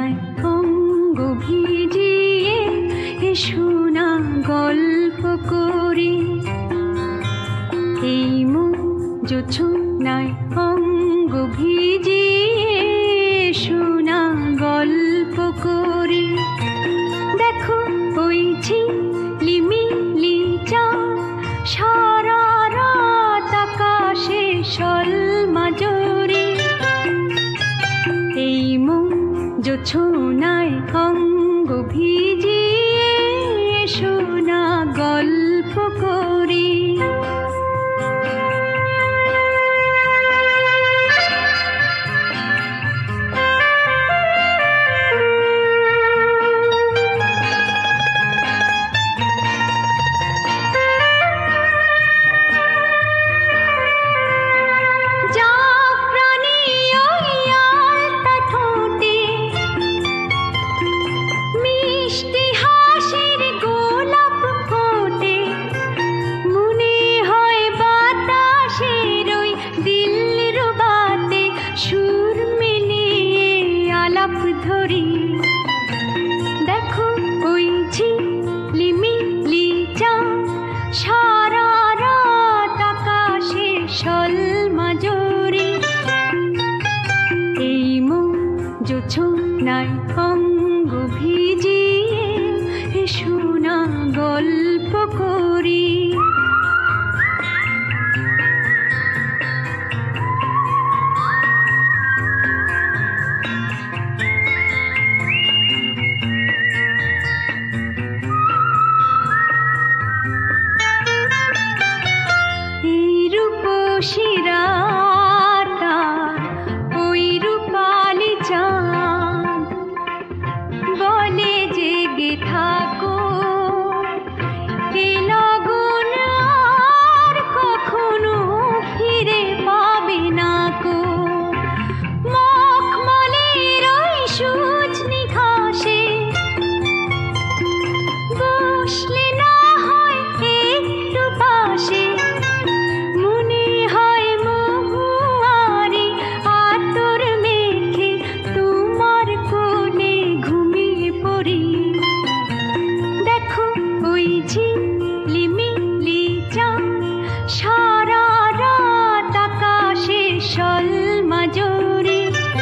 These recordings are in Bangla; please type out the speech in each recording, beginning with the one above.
জোছনায় অঙ্গ ভিজিয়ে শোনা গল্প করি। এই মন জোছনায় অঙ্গ ভিজিয়ে শোনা গল্প করি। দেখো ওই ঝিলিমিলি চাঁদ সারা রাত আকাশে সলমাজরি। এই মন জোছনায় অঙ্গ ভিজিয়ে শোনা গল্প করি। দেখো ওই ঝিলিমিলি চাঁদ সারা রাত আকাশে সলমাজরি। এই মন জোছনায় অঙ্গ ভিজিয়ে শোনা গল্প করি। শিরাটা ওই রূপালি চাঁদ বলে জেগে থাকো, এ লগন আর কখনো ফিরে পাবে না কো। মখমলের ওই সজনি ঘাসে বসলে না হয় একটু পাশে, ঝিলিমিলি চাঁদ সারা রাত আকাশে সলমাজরি।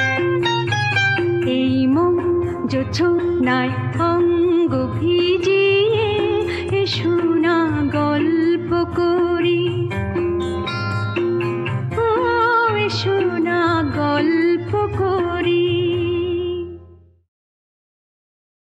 এই মন জোছনায় অঙ্গ ভিজিয়ে শোনা গল্প করি।